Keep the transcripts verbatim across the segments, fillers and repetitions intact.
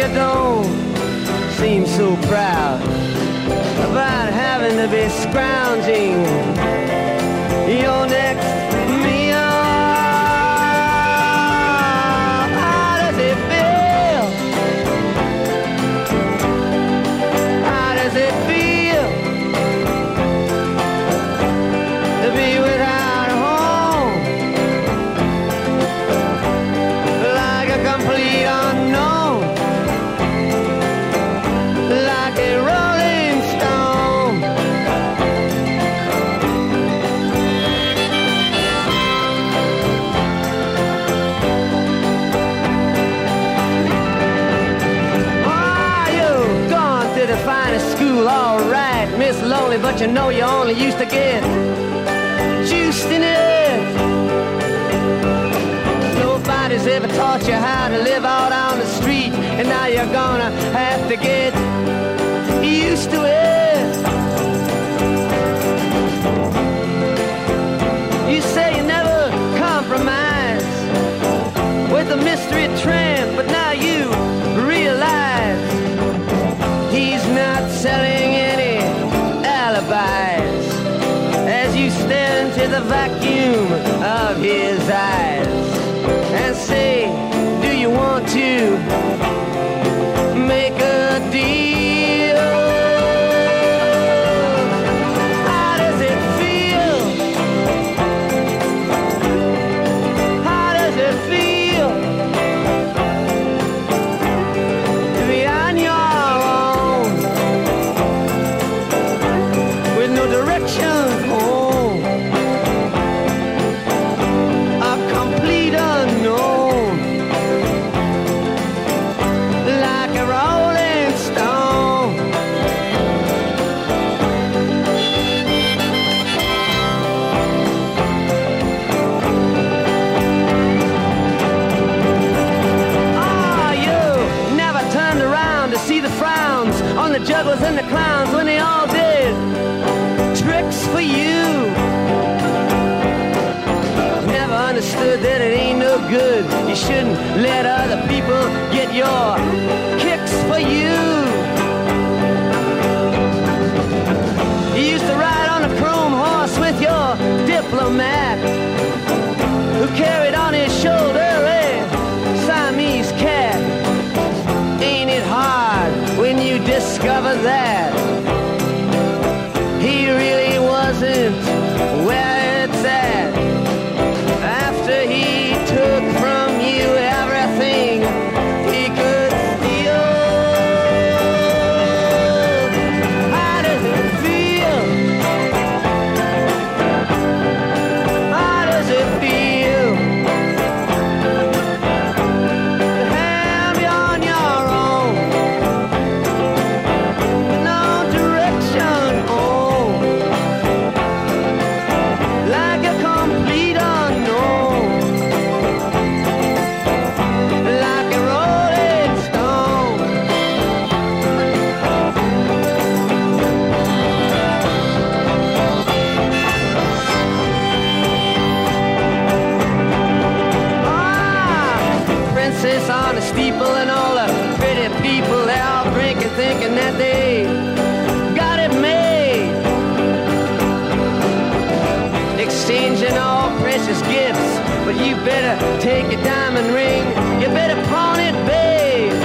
you don't seem so proud about having to be scrounging your next meal. How does it feel? How does it feel to be without a home, like a complete unknown, like a rolling stone? Oh, you've gone to the finest school, all right, Miss Lonely, but you know you only used to get juiced in it. Nobody's ever taught you how to live out on the street, and now you're gonna have to get used to it. You say you never compromise with a mystery tramp, but now you realize he's not selling any alibis as you stare into the vacuum of his eyes and say, do you want to make a deal? How does it feel? How does it feel to be on your own with no direction home, a complete unknown, like a rolling stone? Ah, you never turned around to see the frowns on the jugglers and the clowns when they all did tricks for you. Never understood that it ain't no good. You shouldn't let other people get your kicks for you. You used to ride on a chrome horse with your diplomat, who carried on his shoulder a Siamese cat. Ain't it hard when you discover that he really wasn't where it's at, after he took from you everything he could steal? How does it feel? How does it feel to have you on your own with no direction home, like a complete unknown, like a rolling stone? Ah, princess on the steeple and all the pretty people, they all drinking, thinking that they got it made, exchanging all precious gifts. But you better take your diamond ring, you better pawn it, babe.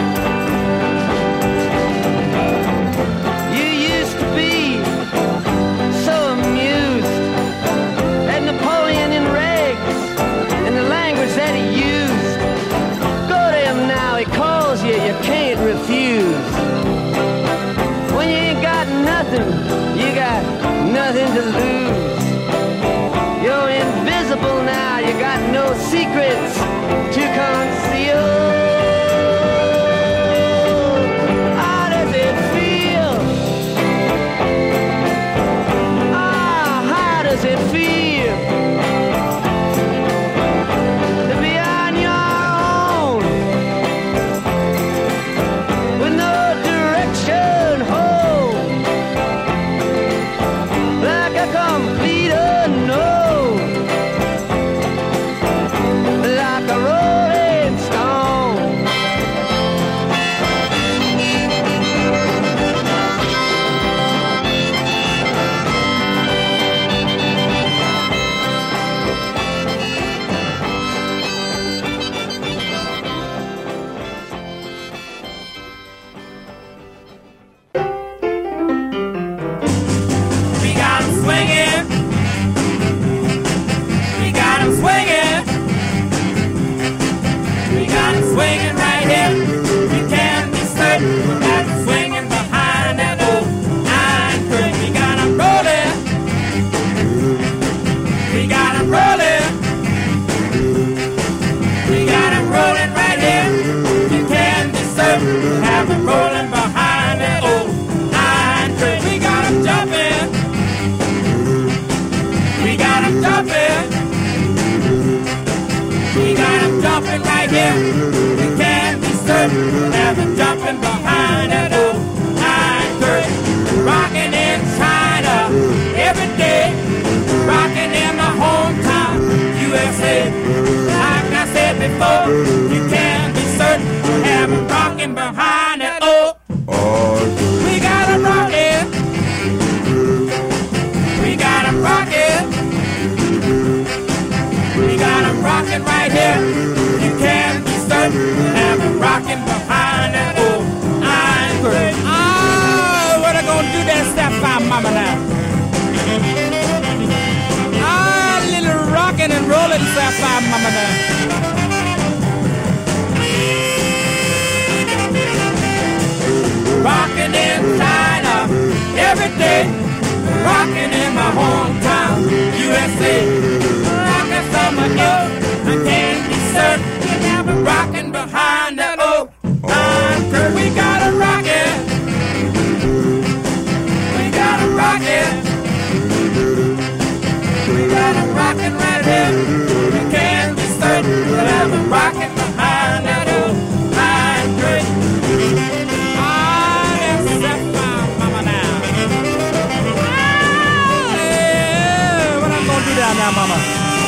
You used to be so amused at Napoleon in rags and the language that he used. Go to him now, he calls you, you can't refuse. When you ain't got nothing, you got nothing to lose. You're invisible now, you got no secrets to conceal. swinging right here. You can be certain that swinging behind that old iron curtain. We got 'em rolling. We got 'em rolling. We got 'em rolling right here. You can be certain have 'em rolling behind that old iron curtain. We got 'em jumping. We got 'em jumping. We got 'em jumping right here. You can be certain have 'em jumping behind that old iron curtain. Rocking in China every day. Rocking in my hometown, U S A. Like I said before, you can be certain have 'em rocking behind that old. We got 'em rocking. We got 'em rocking. We got 'em rocking right here. You can be certain have 'em rocking behind that old iron curtain. Oh, what I gonna do that step by mama now? Ah, little rocking and rolling step by mama now. Rocking in China every day. Rocking in my hometown, U S A. Rocking summer hill, I can't be certain. You have been rocking behind that old iron curtain. We got 'em rocking. We got 'em rocking. We got 'em rocking right here. You can't be certain. You have been rocking behind that old iron curtain. Down now, mama.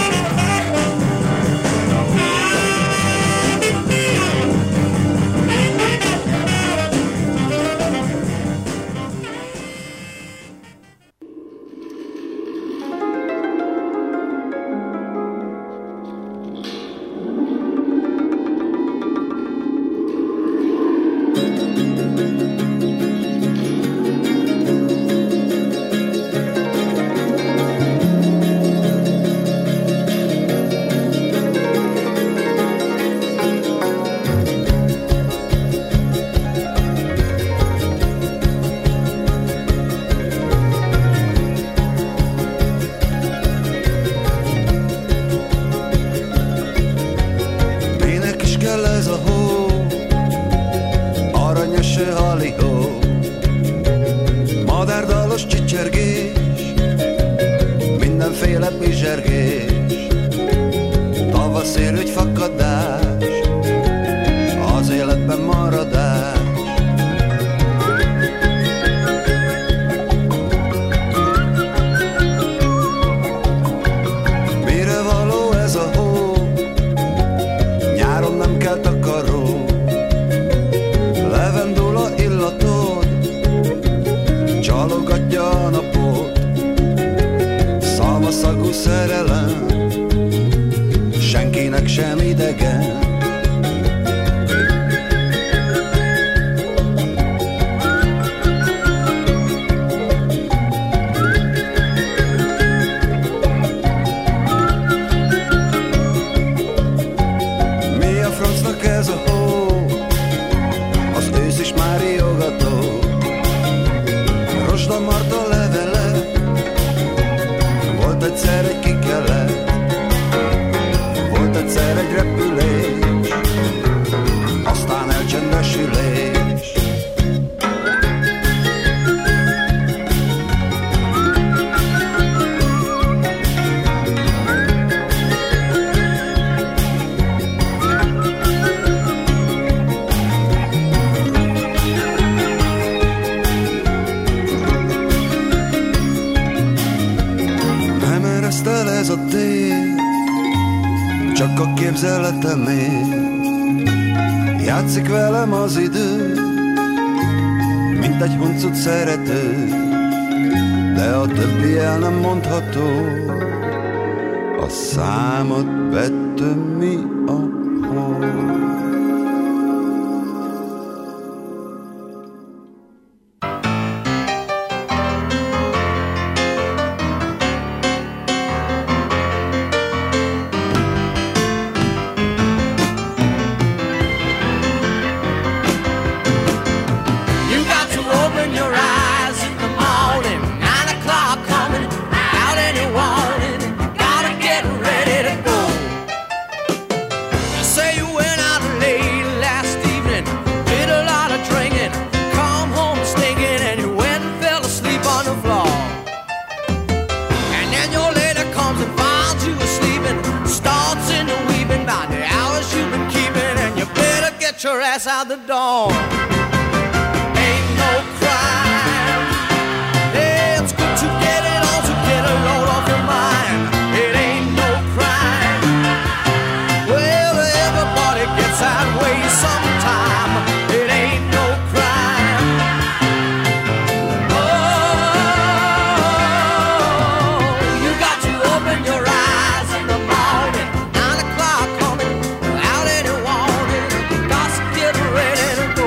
Játszik velem az idő, mint egy huncut szerető, de a többi el nem mondható. A számot vettem mi a hó. get your ass out the door. Ain't no crime. Hey, it's good to get it on, to get a load off your mind. It ain't no crime. Well, everybody gets that way sometime. It ain't no crime. Oh, you got to open your eyes in the morning. Nine o'clock coming out any warning. Got to get ready to go.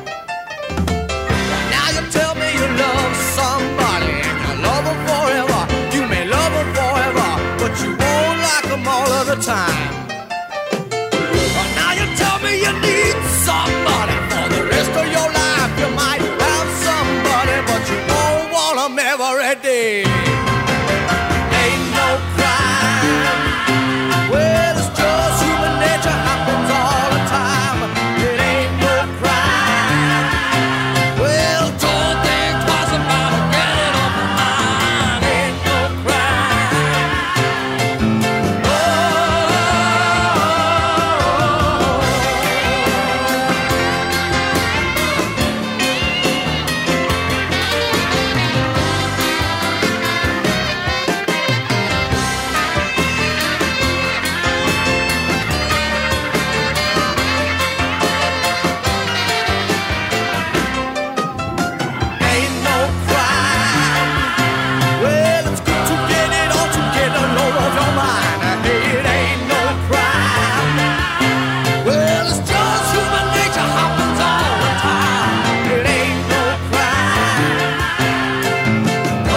Now you tell me you love somebody and you love her forever. You may love her forever, but you won't like them all of the time. Now you tell me you need somebody for the rest of your life. You might have somebody, but you won't want them every day. Ain't no crime. Well, it's just human nature, happens all the time. It ain't no crime. Well, don't think twice about it, get it off your mind. Ain't no crime. Oh, ain't no crime. Well, it's good to get it on, to get a load off your mind. It ain't no crime. Well, it's just human nature, happens all the time. It ain't no crime. Oh,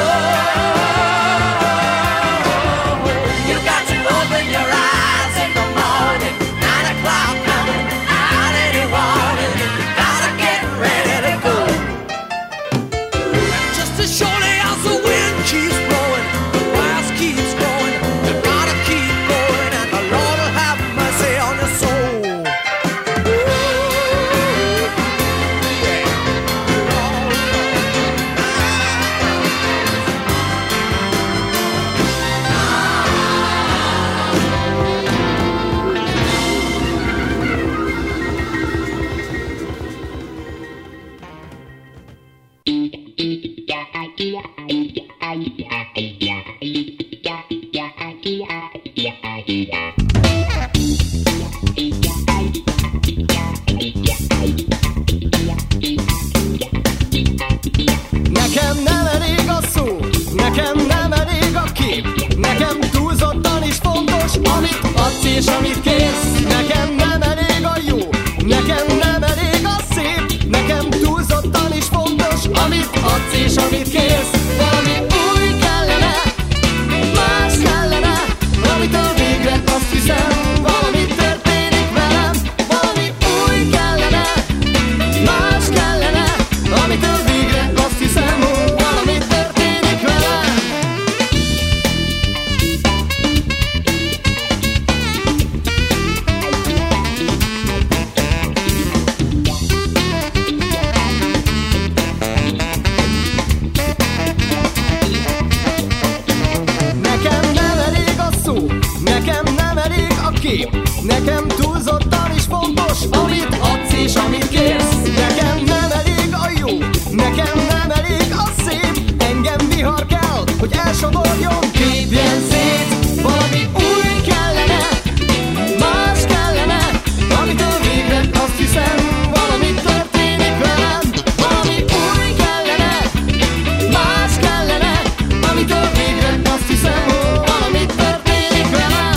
you got to open your eyes in the morning. Nine o'clock coming out any warning. You gotta get ready to go. Just as surely as the wind keeps blowing, the grass keeps growing. You gotta keep going, and the Lord will have mercy on your soul. Nekem nem elég a szó, nekem nem elég a kép. Nekem túlzottan is fontos, amit adsz és amit kérsz. Nekem nem elég a jó, nekem nem elég a szép. Nekem túlzottan is fontos, amit adsz és amit kérsz. Valami új kellene, más kellene, amitől végre azt hiszem, valami történik velem. Valami új kellene, más kellene, amitől végre azt hiszem, valami történik velem. Nekem nem elég a szó, nekem nem elég a kép. Nekem túlzottan is fontos, amit adsz és amit kérsz. Nekem nem elég a jó, nekem nem elég a szép. Engem vihar kell, hogy elsodorjon, képjen szét. Valami új kellene, más kellene, amitől végre azt hiszem, valami történik velem. Valami új kellene, más kellene, amitől végre azt hiszem, valami történik velem.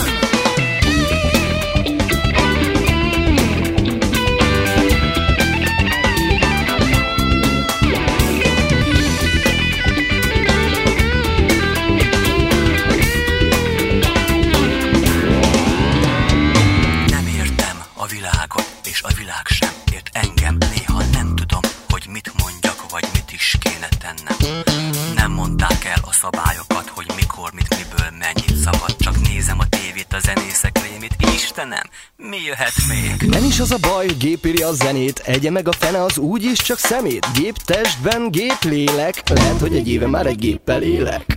Nem értem a világot, és a világ sem ért engem. Néha nem tudom, hogy mit mondjak, vagy mit is kéne tennem. Nem mondták el a szabályokat, hogy mikor, mit, miből, mennyit szabad. Csak nézem a tévét, a zenészek rémét. Istenem, mi jöhet még? Nem is az a baj, hogy gép írja a zenét. Egye meg a fene, az úgyis csak szemét. Gép testben, gép lélek. Lehet, hogy egy éve már egy géppel élek.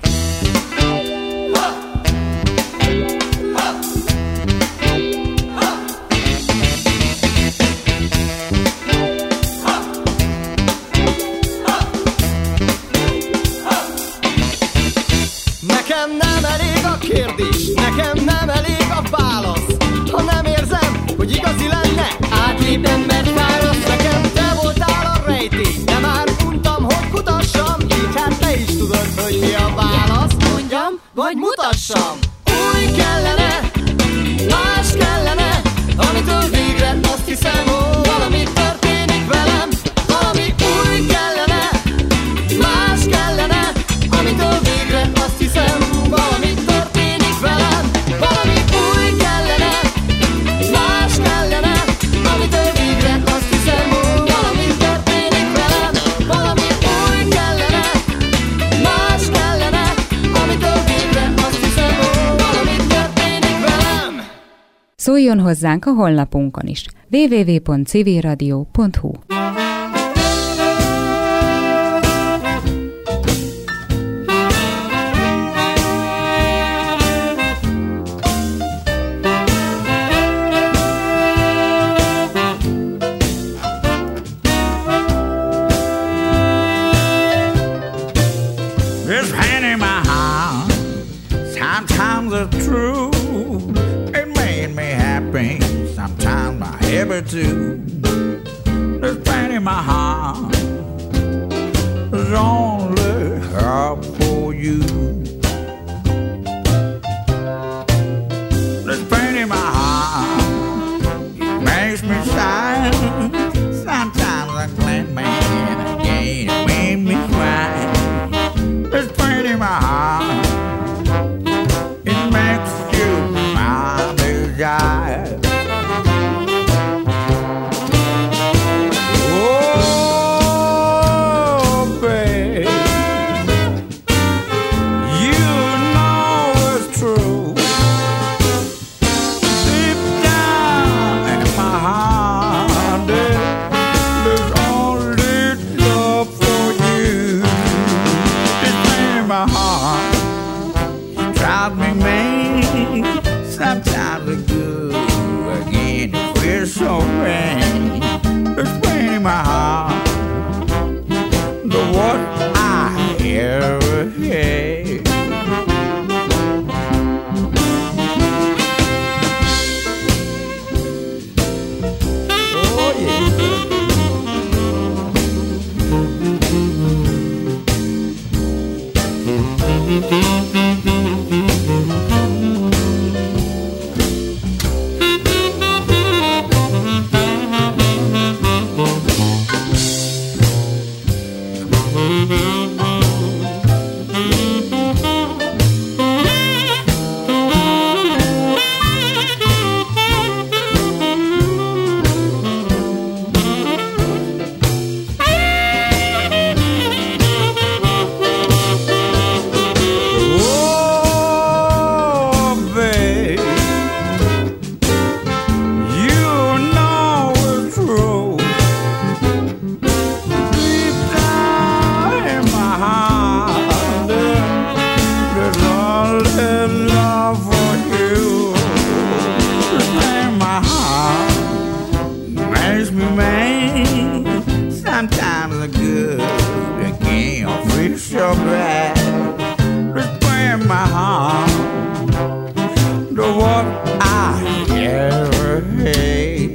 Szóljon hozzánk a honlapunkon is. double-u double-u double-u pont civilradio pont hu. This hand in my hand, sometimes it's true. It made me happy, sometimes my happy too. This pain in my heart is only help for you. This pain in my heart makes me sad. Sometimes I cleanse me and again it made me cry. This pain in my heart, it makes you my desire. Oh, babe, you know it's true. Deep down in my heart, there's only love for you. My heart drives me mad. Sometimes it's good, again it feels so bad. It's pain in my heart, the what I ever had. Oh yeah. Sometimes the good again feels so bad. Just break my heart, the what I ever had.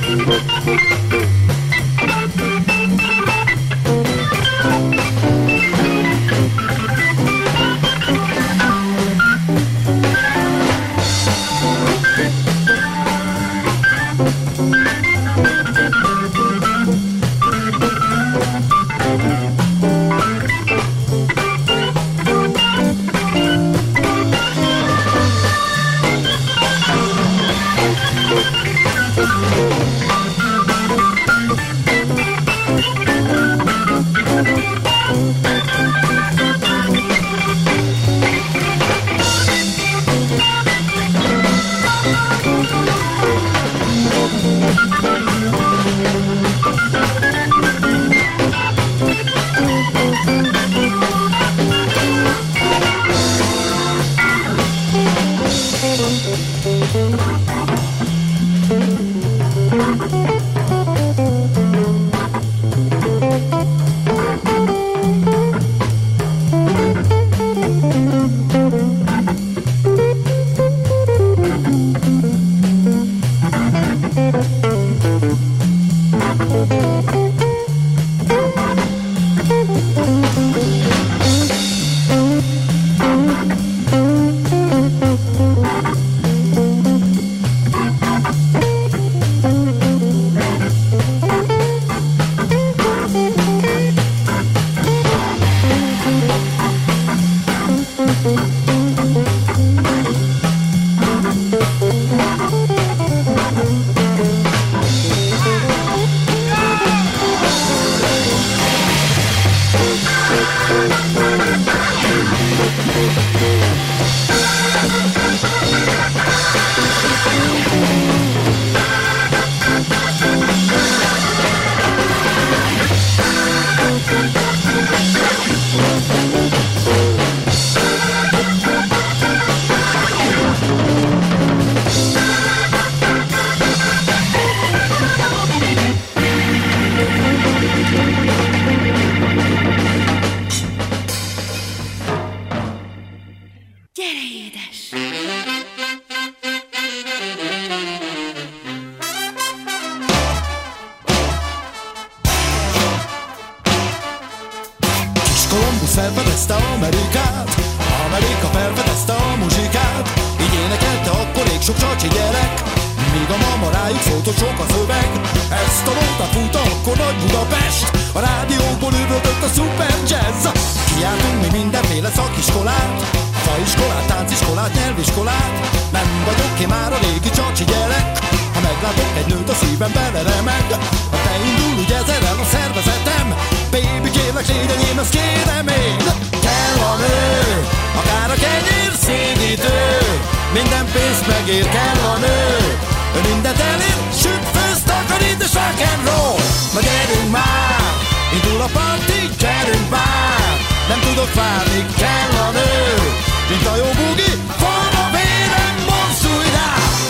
felfedezte Amerikát, Amerika felfedezte a muzsikát, így énekelte akkor ég sok csacsi gyerek, míg a mamarájuk szólt, hogy sok a szöveg. Ezt a nótát fújta akkor nagy Budapest, a rádióból üvöltött a szuper jazz. Kiáltunk mi mindenféle szakiskolát, faiskolát, tánciskolát, nyelviskolát. Nem vagyok ki már a régi csacsi gyerek, ha meglátok egy nőt, a szívem beleremeg. Ha te indul, úgy ezerrel a szervezetem, baby kérlek légy enyém, ezt kérem én. Kell a nő, akár a kenyér szédítő, minden pénzt megér, kell a nő. Ő mindent elér, süt, főz, takarít és rock'n'roll. Na gyerünk már, indul a parti, gyerünk már. Nem tudok várni, kell a nő, mint a jó bugi, van a vérem, mozdulj rá.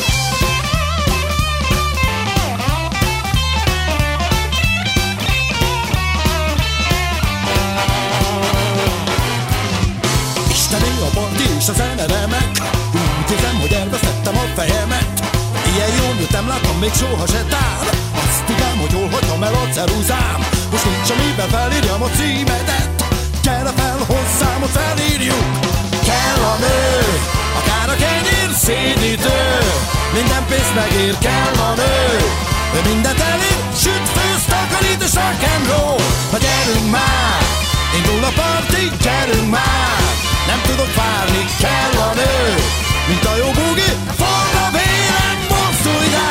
Isteni a parti és a zene remek, úgy érzem, hogy elvesztettem a fejemet. Ilyen jól jöttem, láttam még soha se tár. Azt tudám, hogy jól hagytam el a ceruzám. Most nincs amiben felírjam a címedet. Gyere fel hozzám, hogy felírjuk. Kell a nő, akár a kenyér szédítő, minden pénzt megér, kell a nő. Ő mindent elér, süt, főz, takarít és rock'n'roll. Na gyerünk már, indul a parti, gyerünk már. Nem tudok várni, kell a nő, mint a jó bugi, forr a vérem, mozdulj rá.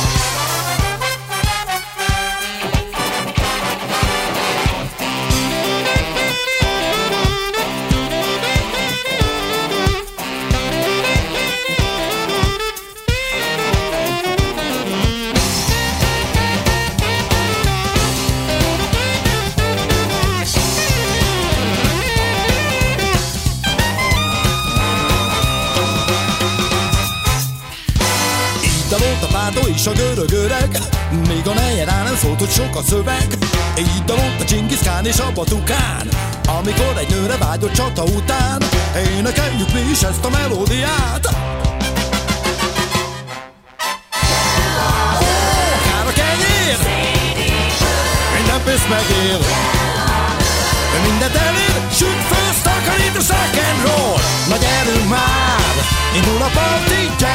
És a görög öreg, még a nejel nem szólt, hogy sok a szöveg. Így dalott a Dzsingisz Kán és a Batukán, amikor egy nőre vágyott csata után. Énekeljük mi is ezt a melódiát. Akár a ezt megél. Ő mindent elér, süt föl, takarít a rock and roll. Na gyerünk már, indul a party,